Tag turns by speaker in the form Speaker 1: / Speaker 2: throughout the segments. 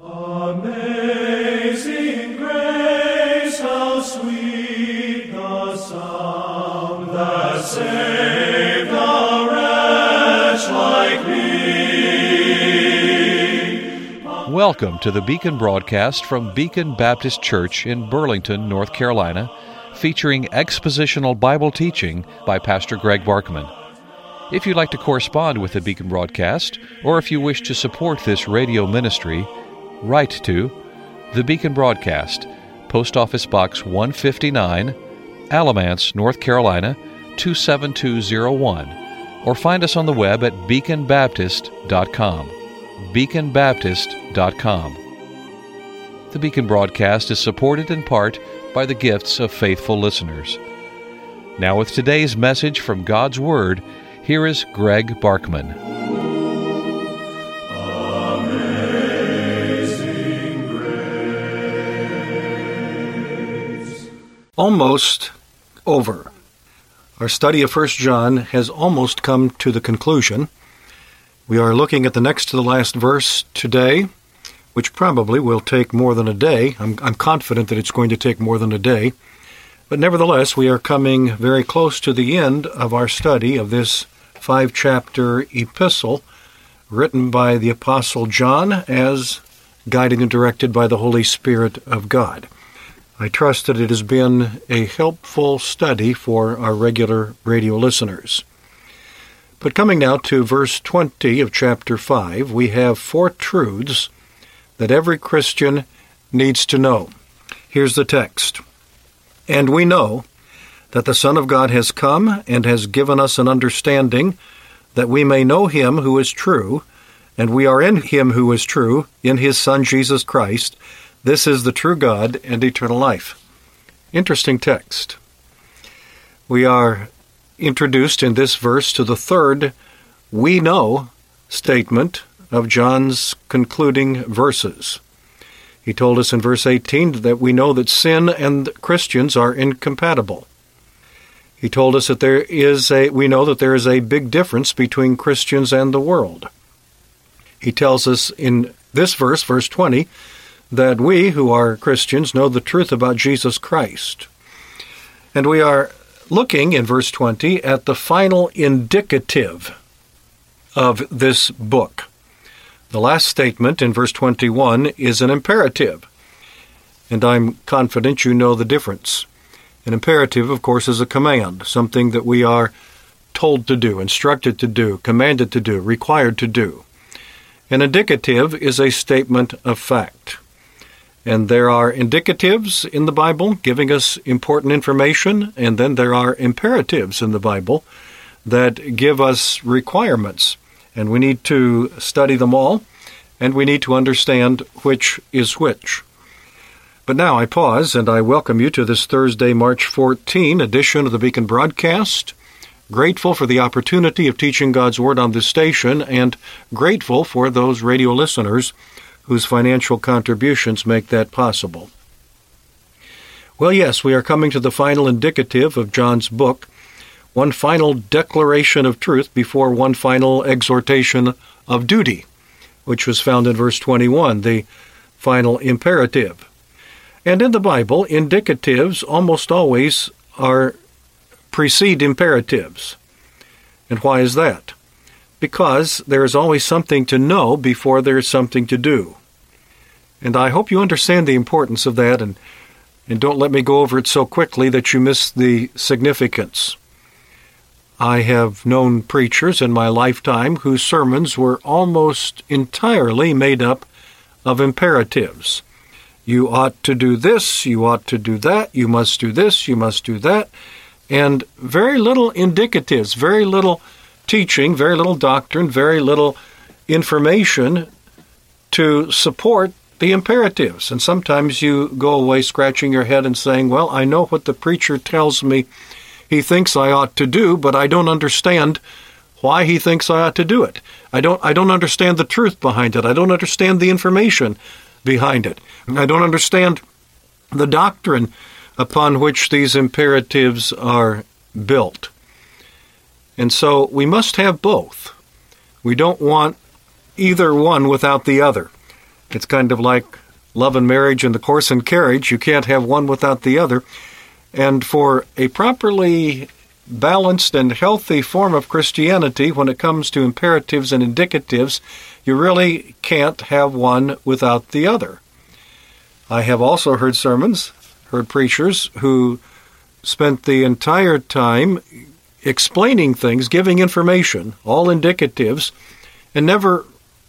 Speaker 1: Amazing grace, how sweet the sound that saved a wretch like me.
Speaker 2: Welcome to the Beacon broadcast from Beacon Baptist Church in Burlington, North Carolina, featuring expositional Bible teaching by Pastor Greg Barkman. If you'd like to correspond with the Beacon broadcast, or if you wish to support this radio ministry, write to the Beacon Broadcast, Post Office Box 159, Alamance, North Carolina 27201, or find us on the web at beaconbaptist.com. beaconbaptist.com. The Beacon Broadcast is supported in part by the gifts of faithful listeners. Now with today's message from God's Word, here is Greg Barkman.
Speaker 3: Almost over. Our study of 1 John has almost come to the conclusion. We are looking at the next to the last verse today, which probably will take more than a day. I'm confident that it's going to take more than a day. But nevertheless, we are coming very close to the end of our study of this 5-chapter epistle written by the Apostle John as guided and directed by the Holy Spirit of God. I trust that it has been a helpful study for our regular radio listeners. But coming now to verse 20 of chapter 5, we have 4 truths that every Christian needs to know. Here's the text. And we know that the Son of God has come and has given us an understanding that we may know him who is true, and we are in him who is true, in his Son Jesus Christ. This is the true God and eternal life. Interesting text. We are introduced in this verse to the third "we know" statement of John's concluding verses. He told us in verse 18 that we know that sin and Christians are incompatible. He told us that we know that there is a big difference between Christians and the world. He tells us in this verse, verse 20, that we who are Christians know the truth about Jesus Christ. And we are looking in verse 20 at the final indicative of this book. The last statement in verse 21 is an imperative, and I'm confident you know the difference. An imperative, of course, is a command, something that we are told to do, instructed to do, commanded to do, required to do. An indicative is a statement of fact. And there are indicatives in the Bible giving us important information, and then there are imperatives in the Bible that give us requirements. And we need to study them all, and we need to understand which is which. But now I pause, and I welcome you to this Thursday, March 14 edition of the Beacon Broadcast. Grateful for the opportunity of teaching God's Word on this station, and grateful for those radio listeners whose financial contributions make that possible. Well, yes, we are coming to the final indicative of John's book, one final declaration of truth before one final exhortation of duty, which was found in verse 21, the final imperative. And in the Bible, indicatives almost always precede imperatives. And why is that? Because there is always something to know before there is something to do. And I hope you understand the importance of that, and don't let me go over it so quickly that you miss the significance. I have known preachers in my lifetime whose sermons were almost entirely made up of imperatives. You ought to do this, you ought to do that, you must do this, you must do that, and very little indicatives, very little teaching, very little doctrine, very little information to support the imperatives. And sometimes you go away scratching your head and saying, well, I know what the preacher tells me he thinks I ought to do, but I don't understand why he thinks I ought to do it. I don't understand the truth behind it. I don't understand the information behind it. I don't understand the doctrine upon which these imperatives are built. And so we must have both. We don't want either one without the other. It's kind of like love and marriage and the horse and carriage. You can't have one without the other. And for a properly balanced and healthy form of Christianity, when it comes to imperatives and indicatives, you really can't have one without the other. I have also heard sermons, heard preachers who spent the entire time explaining things, giving information, all indicatives, and never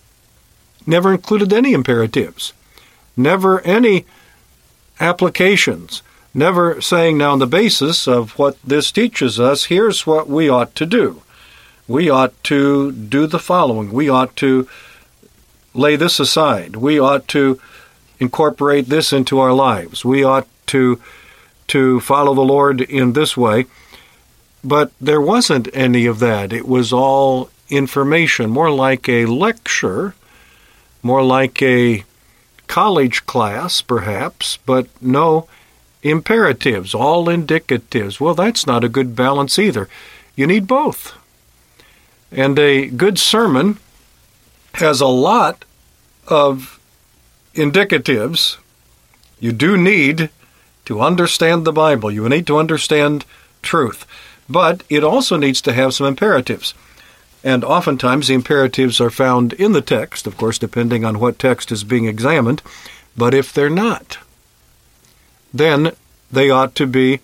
Speaker 3: included any imperatives, never any applications, never saying, now on the basis of what this teaches us, here's what we ought to do. We ought to do the following. We ought to lay this aside. We ought to incorporate this into our lives. We ought to follow the Lord in this way. But there wasn't any of that. It was all information, more like a lecture, more like a college class, perhaps, but no imperatives, all indicatives. Well, that's not a good balance either. You need both. And a good sermon has a lot of indicatives. You do need to understand the Bible. You need to understand truth. But it also needs to have some imperatives. And oftentimes the imperatives are found in the text, of course, depending on what text is being examined. But if they're not, then they ought to be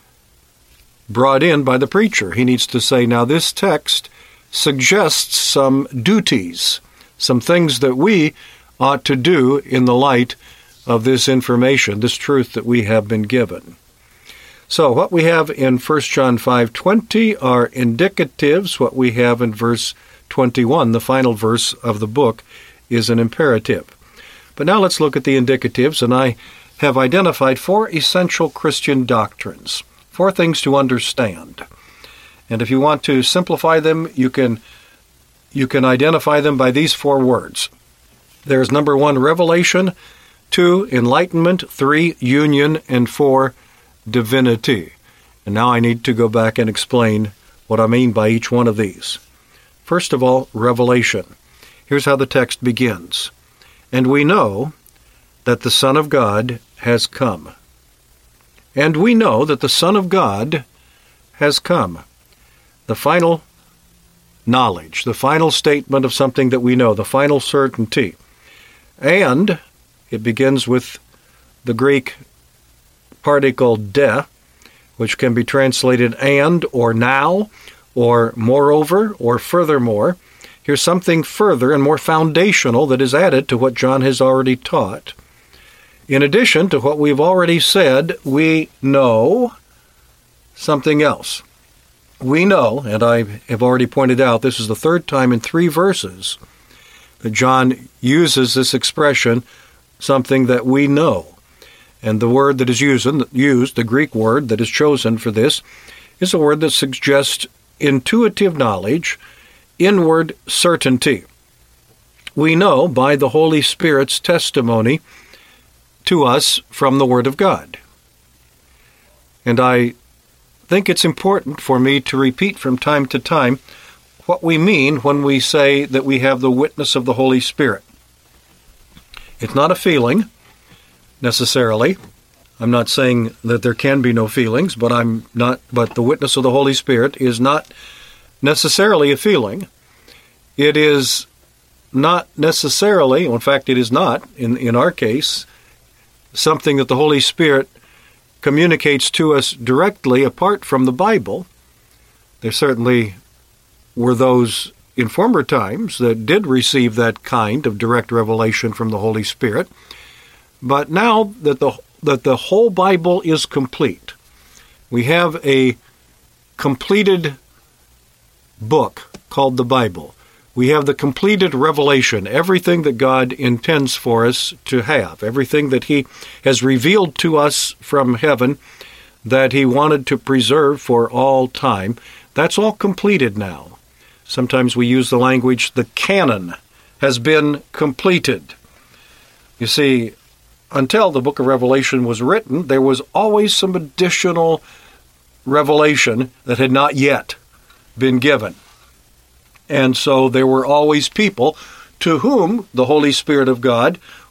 Speaker 3: brought in by the preacher. He needs to say, now this text suggests some duties, some things that we ought to do in the light of this information, this truth that we have been given. So what we have in 1 John 5:20 are indicatives. What we have in verse 21, the final verse of the book, is an imperative. But now let's look at the indicatives, and I have identified 4 essential Christian doctrines, 4 things to understand. And if you want to simplify them, you can identify them by these 4 words. There's number 1, revelation, 2, enlightenment, 3, union, and 4, divinity. And now I need to go back and explain what I mean by each one of these. First of all, revelation. Here's how the text begins. And we know that the Son of God has come. And we know that the Son of God has come. The final knowledge, the final statement of something that we know, the final certainty. And it begins with the Greek particle de, which can be translated and, or now, or moreover, or furthermore. Here's something further and more foundational that is added to what John has already taught. In addition to what we've already said, we know something else. We know, and I have already pointed out, this is the 3rd time in 3 verses that John uses this expression, something that we know. And the word that is used, the Greek word that is chosen for this, is a word that suggests intuitive knowledge, inward certainty. We know by the Holy Spirit's testimony to us from the Word of God. And I think it's important for me to repeat from time to time what we mean when we say that we have the witness of the Holy Spirit. It's not a feeling, necessarily. I'm not saying that there can be no feelings, but the witness of the Holy Spirit is not necessarily a feeling. It is not necessarily, in fact it is not, in our case, something that the Holy Spirit communicates to us directly apart from the Bible. There certainly were those in former times that did receive that kind of direct revelation from the Holy Spirit. But now that the whole Bible is complete, we have a completed book called the Bible. We have the completed revelation, everything that God intends for us to have, everything that He has revealed to us from heaven that He wanted to preserve for all time. That's all completed now. Sometimes we use the language, the canon has been completed. You see, until the book of Revelation was written, there was always some additional revelation that had not yet been given. And so there were always people to whom the Holy Spirit of God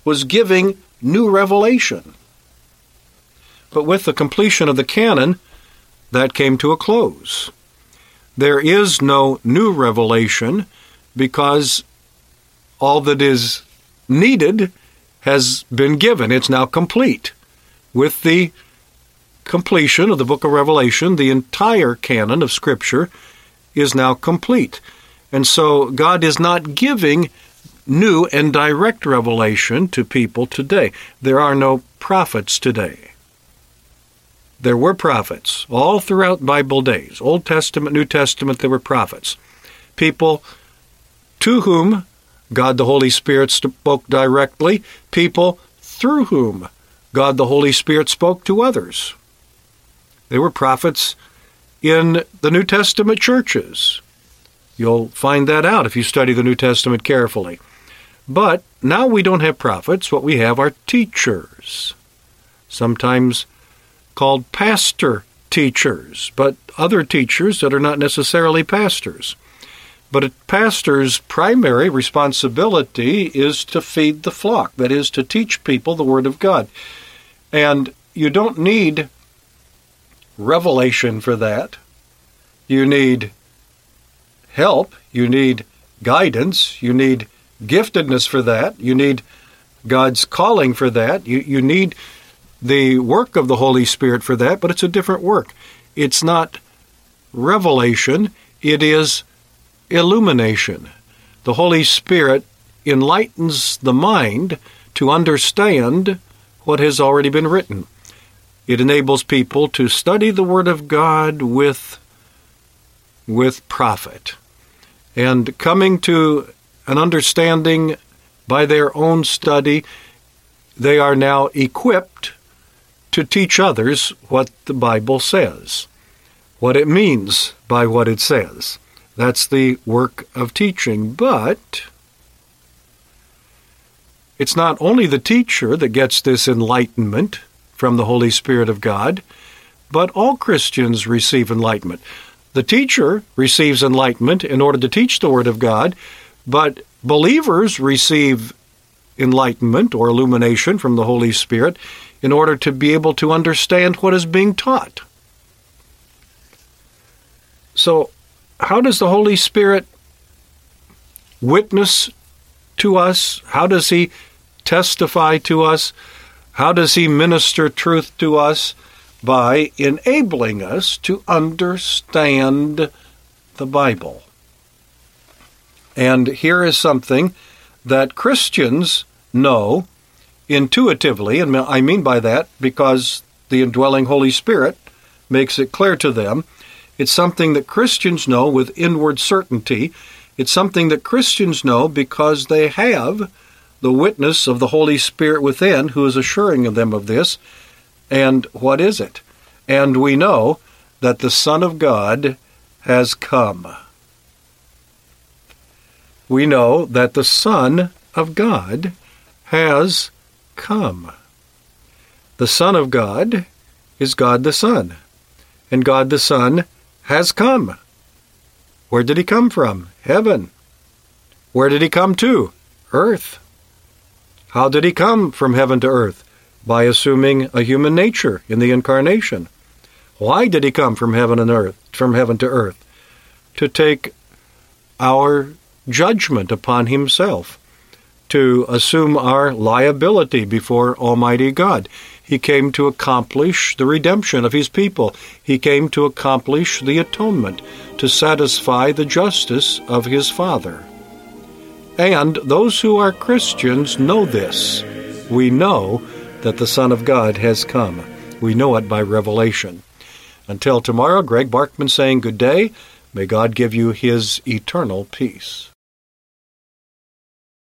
Speaker 3: was giving new revelation. But with the completion of the canon, that came to a close. There is no new revelation because all that is needed has been given. It's now complete. With the completion of the book of Revelation, the entire canon of Scripture is now complete. And so God is not giving new and direct revelation to people today. There are no prophets today. There were prophets all throughout Bible days. Old Testament, New Testament, there were prophets. People to whom God the Holy Spirit spoke directly, people through whom God the Holy Spirit spoke to others. There were prophets in the New Testament churches. You'll find that out if you study the New Testament carefully. But now we don't have prophets. What we have are teachers, sometimes called pastor teachers, but other teachers that are not necessarily pastors. But a pastor's primary responsibility is to feed the flock, that is, to teach people the Word of God. And you don't need revelation for that. You need help. You need guidance. You need giftedness for that. You need God's calling for that. You need the work of the Holy Spirit for that, but it's a different work. It's not revelation, it is illumination. The Holy Spirit enlightens the mind to understand what has already been written. It enables people to study the Word of God with profit. And coming to an understanding by their own study, they are now equipped to teach others what the Bible says, what it means by what it says. That's the work of teaching. But it's not only the teacher that gets this enlightenment from the Holy Spirit of God, but all Christians receive enlightenment. The teacher receives enlightenment in order to teach the Word of God, but believers receive enlightenment or illumination from the Holy Spirit in order to be able to understand what is being taught. So, how does the Holy Spirit witness to us? How does He testify to us? How does He minister truth to us? By enabling us to understand the Bible. And here is something that Christians know intuitively, and I mean by that because the indwelling Holy Spirit makes it clear to them. It's something that Christians know with inward certainty. It's something that Christians know because they have the witness of the Holy Spirit within who is assuring them of this. And what is it? And we know that the Son of God has come. We know that the Son of God has come. The Son of God is God the Son, and God the Son has come. Where did He come from? Heaven. Where did He come to? Earth. How did He come from heaven to earth? By assuming a human nature in the incarnation. Why did He come from heaven and earth, from heaven to earth? To take our judgment upon Himself, to assume our liability before Almighty God. He came to accomplish the redemption of His people. He came to accomplish the atonement, to satisfy the justice of His Father. And those who are Christians know this. We know that the Son of God has come. We know it by revelation. Until tomorrow, Greg Barkman saying good day. May God give you His eternal peace.